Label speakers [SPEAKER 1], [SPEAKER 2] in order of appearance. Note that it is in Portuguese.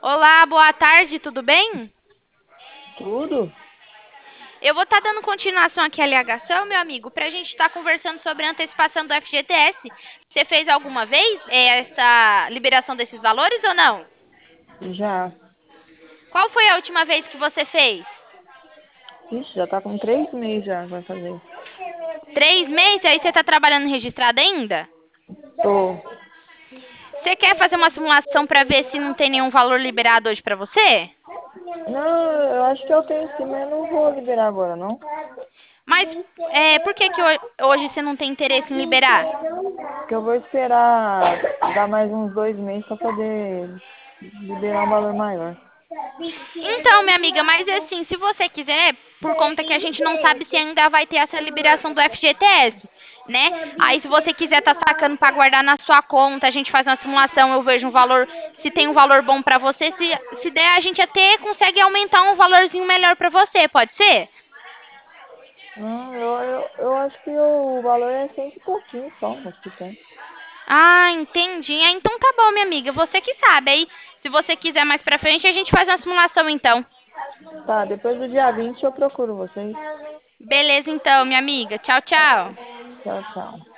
[SPEAKER 1] Olá, boa tarde, tudo bem?
[SPEAKER 2] Tudo?
[SPEAKER 1] Eu vou estar dando continuação aqui à ligação, meu amigo, para a gente estar conversando sobre a antecipação do FGTS. Você fez alguma vez essa liberação desses valores ou não?
[SPEAKER 2] Já.
[SPEAKER 1] Qual foi a última vez que você fez?
[SPEAKER 2] Ixi, já tá com 3 meses já que vai fazer.
[SPEAKER 1] 3 meses? Aí você está trabalhando registrado ainda?
[SPEAKER 2] Tô.
[SPEAKER 1] Você quer fazer uma simulação para ver se não tem nenhum valor liberado hoje para você?
[SPEAKER 2] Não, eu acho que eu tenho sim, mas eu não vou liberar agora, não.
[SPEAKER 1] Mas por que que hoje você não tem interesse em liberar?
[SPEAKER 2] Porque eu vou esperar dar mais uns 2 meses pra poder liberar um valor maior.
[SPEAKER 1] Então, minha amiga, mas assim, se você quiser, por conta que a gente não sabe se ainda vai ter essa liberação do FGTS, né? Aí, se você quiser tá sacando para guardar na sua conta, a gente faz uma simulação, eu vejo um valor, se tem um valor bom para você, se der, a gente até consegue aumentar um valorzinho melhor para você, pode ser?
[SPEAKER 2] Não, eu acho que o valor é cento e pouquinho só, acho que tem.
[SPEAKER 1] Ah, entendi. Ah, então tá bom, minha amiga, você que sabe. Aí, se você quiser mais pra frente, a gente faz uma simulação então.
[SPEAKER 2] Tá, depois do dia 20 eu procuro vocês.
[SPEAKER 1] Beleza, então, minha amiga. Tchau, tchau.
[SPEAKER 2] Tchau, tchau.